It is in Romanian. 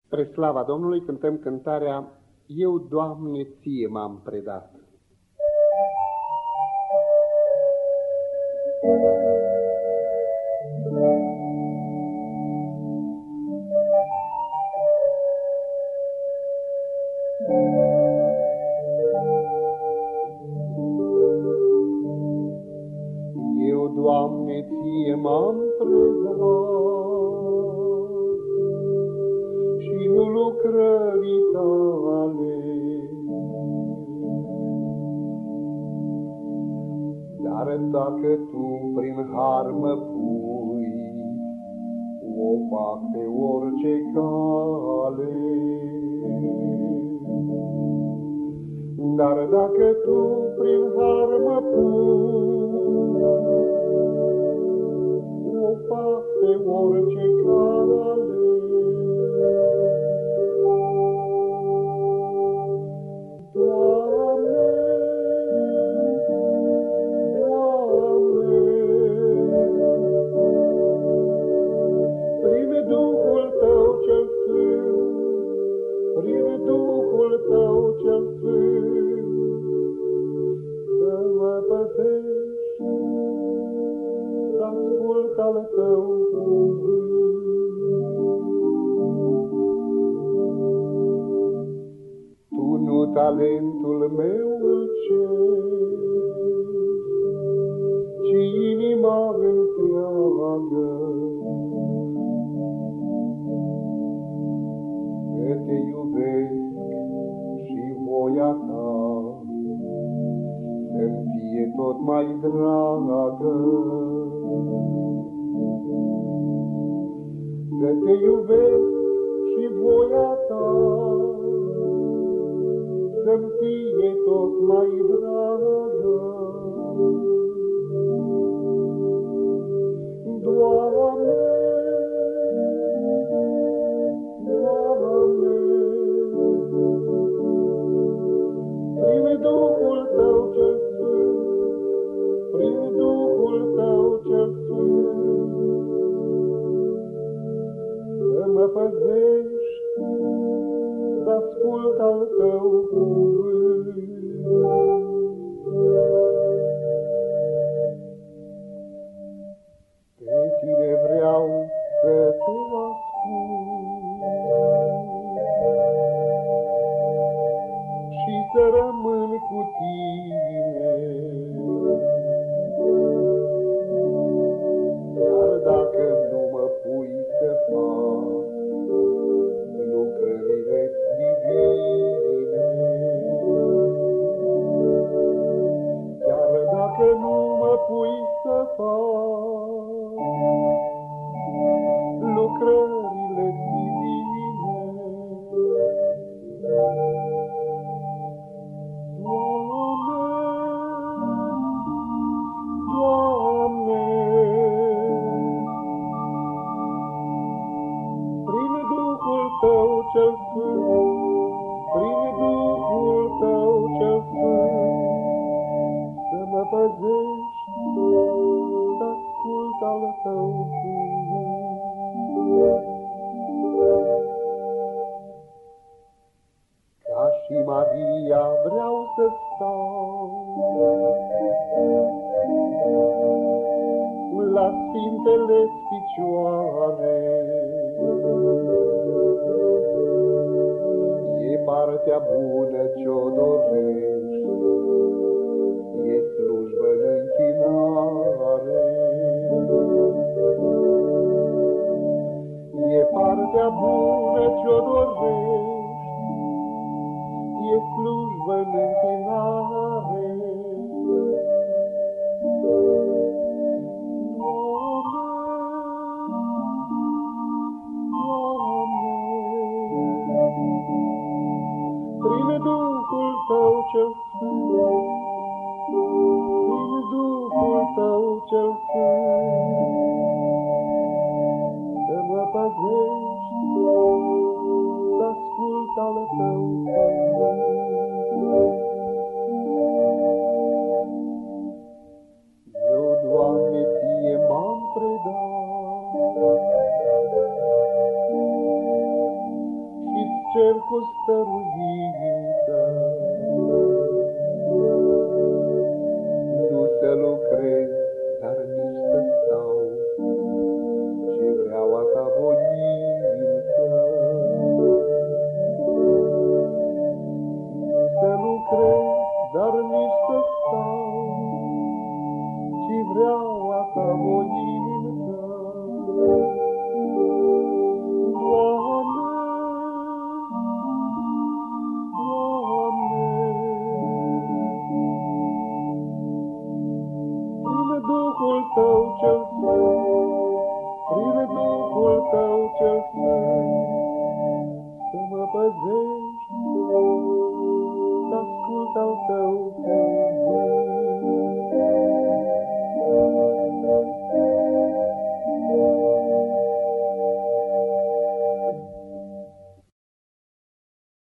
Spre slava Domnului cântăm cântarea Eu, Doamne, Ție m-am predat. Eu, Doamne, Ție m-am predat și nu lucrării Tale, dar dacă Tu prin har mă pui, o fac pe orice cale. Dar dacă Tu prin har mă pui, o fac pe orice cale. Doamne, Doamne, prin Duhul Tău cel Sfânt, prin Duhul Tău cel Sfânt, să mă păzești, să ascult al Tău cuvânt. Tu nu talentul meu îl ceri, ci inima întreagă. Că Te iubesc și voia Ta să-mi fie tot mai dragă. Că Te iubesc și voia Ta să-mi fie tot mai dragă. Doamne, Doamne, prin Duhul Tău cel Sfânt, prin Duhul Tău cel Sfânt, să mă păzești, să ascult al Tău cuvânt. Pe Tine vreau să Te ascult și să rămân cu Tine. Iar dacă nu mă pui să fac lucrările divine, chiar dacă nu mă pui să fac lucrările divine, Doamne, prin Duhul Tău cel Sfânt, prin Duhul Tău cel Sfânt, să mă păzești, să ascult al Tău cuvânt. Ca și Maria vreau să stau la Sfintele-ți picioare. E partea bună ce-o dorești, e slujbă în închinare. E partea bună ce-o dorești, e slujbă în închinare. Prin Duhul Tău cel Sfânt, prin Duhul Tău cel Sfânt, să mă păzești, să ascult al Tău cuvânt. Eu, Doamne, Ție m-am predat cer cu stăruință. Nu să lucrez, dar nici să stau, ci vreau a ta voință. Nu să lucrez, dar nici să stau, ci vreau a ta voință. Duhul Tău cel Sfânt, prin Duhul Tău cel Sfânt, să mă păzești.